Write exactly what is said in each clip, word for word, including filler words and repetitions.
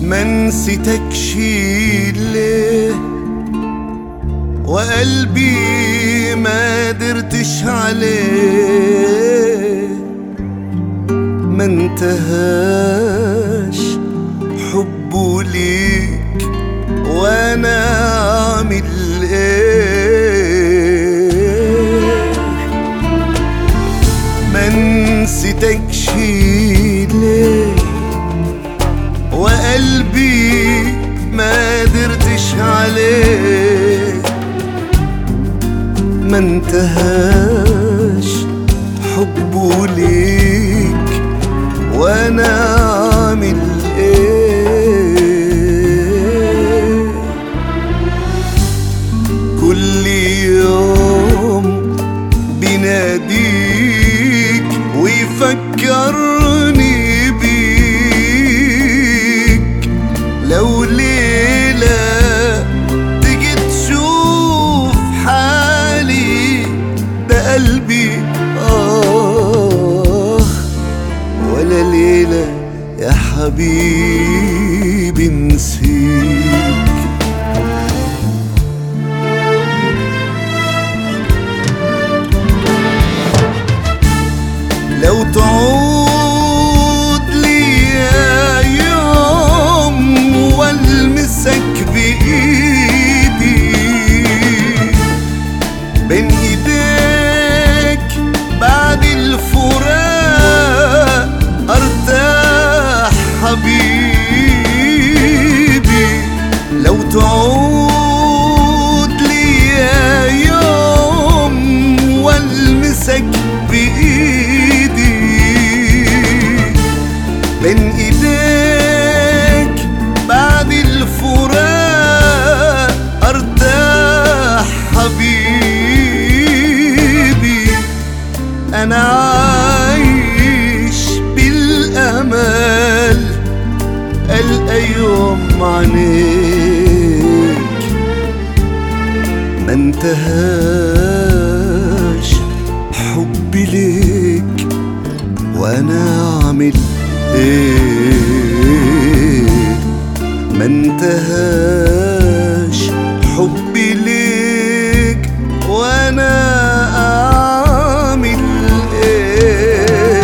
ما نسيتكش ليه وقلبي ما درتش عليه، ما انتهاش حبه ليك وانا اعمل ايه؟ ما نسيتكش ليه وقلبي ما درتش عليه، ما انتهاش حبه ليك وانا اعمل ايه؟ كل يوم بيناديك ويفكرني بيك، لو ليلة تيجي تشوف حالي ده قلبي آه، ولا ليلة يا حبيبي نسيك. لو تعود لي يوم والمسك بايدي بين ايديك بعد الفراق ارتاح حبيبي، لو تعود لي يوم والمسك بايدي بين ايديك بعد الفراق ارتاح حبيبي، انا عايش بالامل القى يوم عينيك، ما انتهاش حبي ليك وانا اعمل ايه؟ ما انتهاش حبي ليك وانا اعمل ايه؟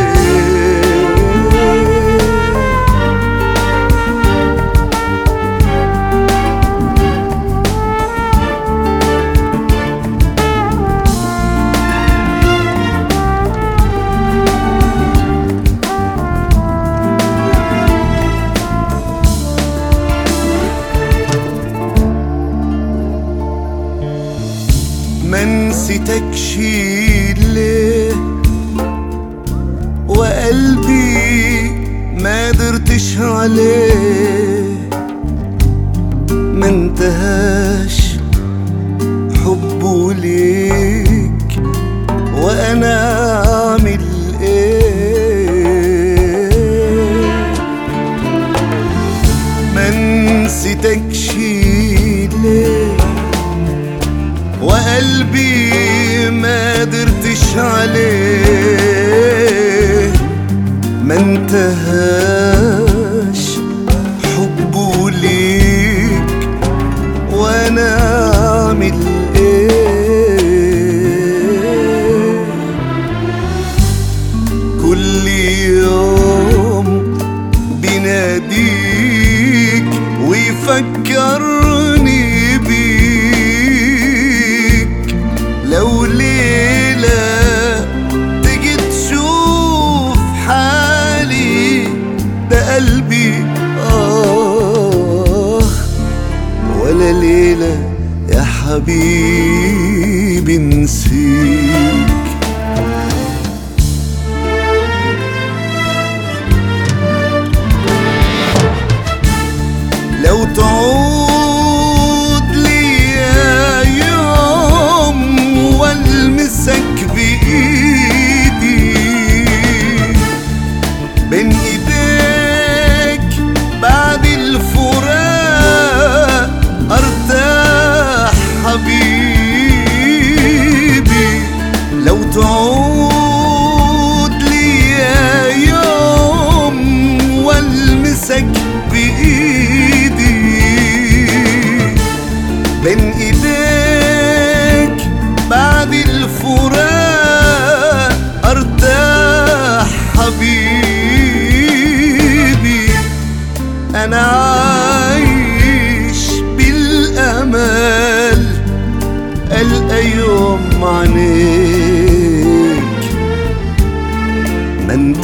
ما نسيتكش ليه وقلبي ما درتش عليه، ما انتهاش حبه ليك وانا اعمل ايه؟ ما نسيتكش ليه وقلبي ما درتش عليه، ما انتهاش حبه ليك وانا اعمل ايه؟ كل يوم بيناديك ويفكرني بيك، لو ليلة تيجي تشوف حالي ده قلبي آه، ولا ليلة يا حبيبي نسيك. لو تعود لي يوم والمسك بايدي بين ايديك بعد الفراق ارتاح حبيبي، لو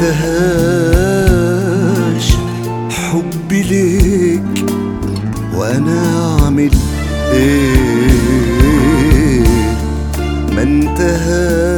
انتهاش حبي ليك وانا اعمل ايه؟ ما انتهاش